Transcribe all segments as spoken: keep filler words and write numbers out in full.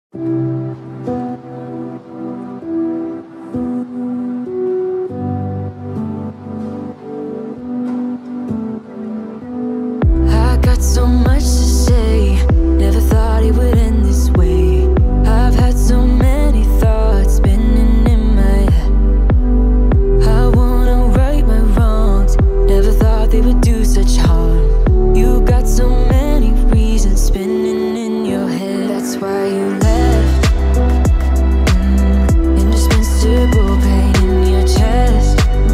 I got so much to say, never thought it would end this way. I've had so many thoughts spinning in my head. I wanna right my wrongs, never thought they would do such harm. You got so many reasons spinning in your head. That's why you left. mm, Indispensable pain in your chest.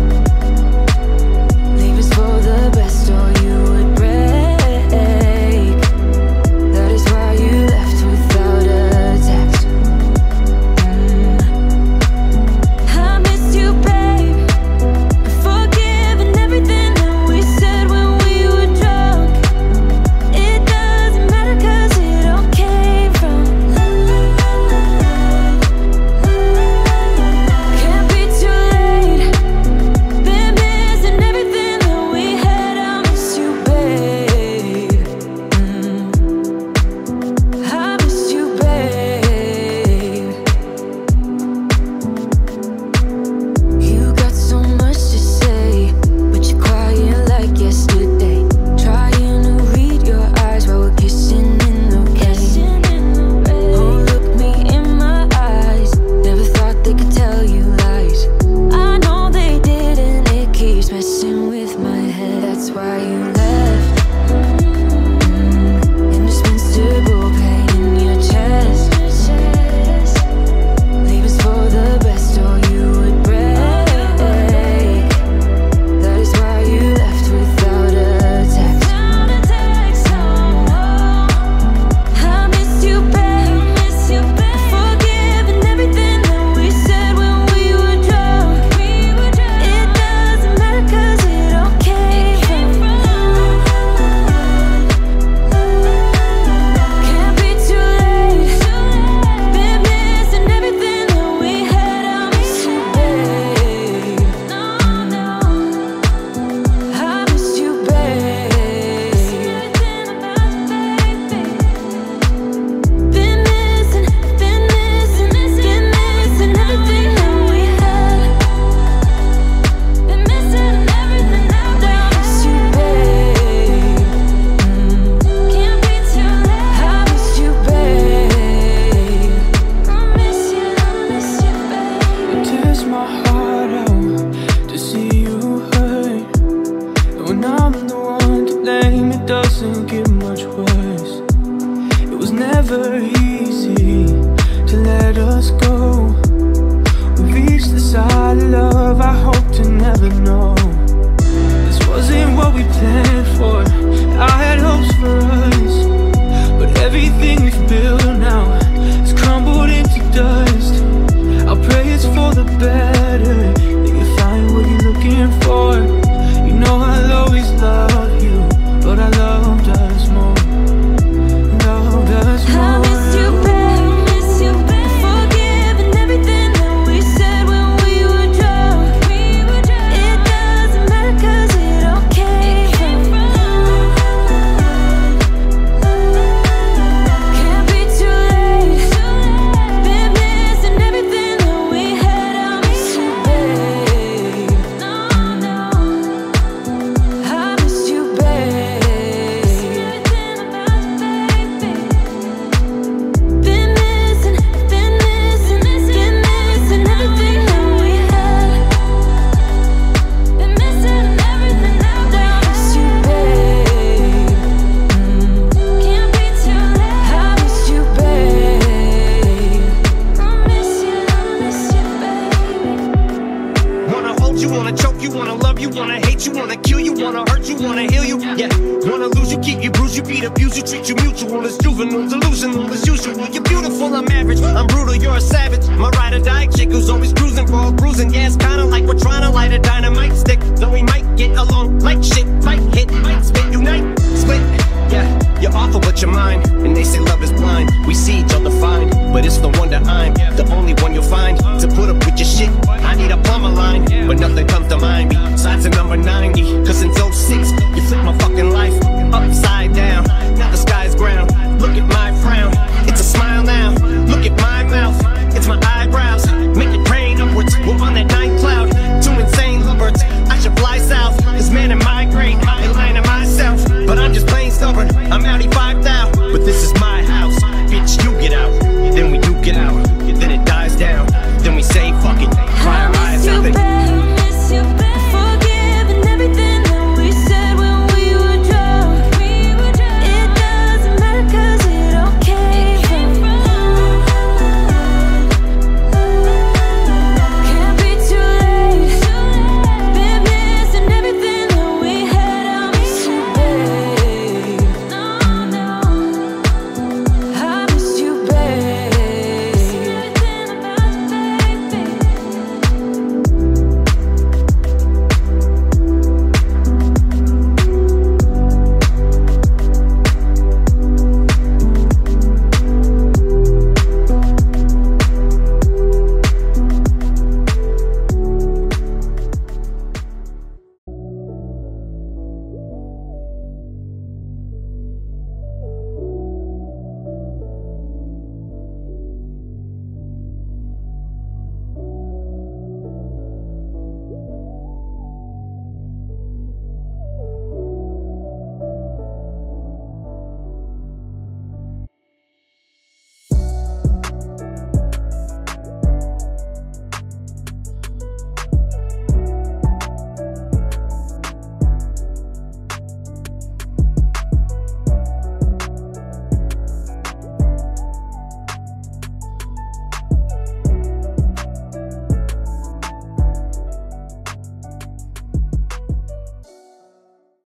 Leave us for the best or you would break. That is why you left without a text. mm. I miss you, babe. I'm forgiving everything that we said when we were drunk. It doesn't matter cause it all came from Can't be too late. Been missing everything that we had. I miss you, babe. mm. I miss you, babe. You got so much to say, but you're quiet like yesterday. Trying to read your eyes while we're kissing in the rain. Oh, look me in my eyes. Never thought they could tell you lies. I know they did, and it keeps messing with my head. That's why you left. mm. Indispensable pain in your chest. Leave us for the best or you would break. That is why you left without a text. I miss you, babe. I'm forgiving everything that we said when we were drunk. It doesn't matter cause it all came from Can't be too late. Been missing everything that we had. I miss you, babe. I miss you, babe. Been missing, been missing, been missing everything that we had. Been missing everything that we had. I miss you, babe. Can't be too late. I miss you, babe. I miss you, I miss you, babe. It tears my heart out to see you hurt. And when I'm the one to blame, it doesn't get much worse. It was never easy to let us go. We reached the side of love I hope to never know. This wasn't what we planned for. I had hopes for us, but everything we've built now has crumbled into dust. I pray it's for the better, that you find what you're looking for. You know I'll always love you, but I loved us more. Loved us I more. miss you, babe. I'm forgiving everything that we said when we were drunk. It doesn't matter cause it all came from Can't be too late. Been missing everything that we had. I miss you, babe. I miss you, babe. Been missing, been missing, been missing everything that we had. Been missing everything that we had. I miss you, babe. Can't be too late. I miss you, babe. I miss you, I miss you, babe. Wanna hold you, wanna choke you, wanna love you, wanna hate you, wanna kill you, wanna hurt you, wanna heal you. Yeah, wanna lose you, keep you, bruise you, beat, abuse you, treat you mutual. It's juvenile, delusional as usual. You're beautiful, I'm average, I'm brutal, you're a savage. My ride or die chick who's always cruising for a bruising. Yeah, it's kinda like we're trying to light a dynamite stick. Though we might get along like shit, might hit, might spit, unite, split. Yeah, you're awful but you're mine.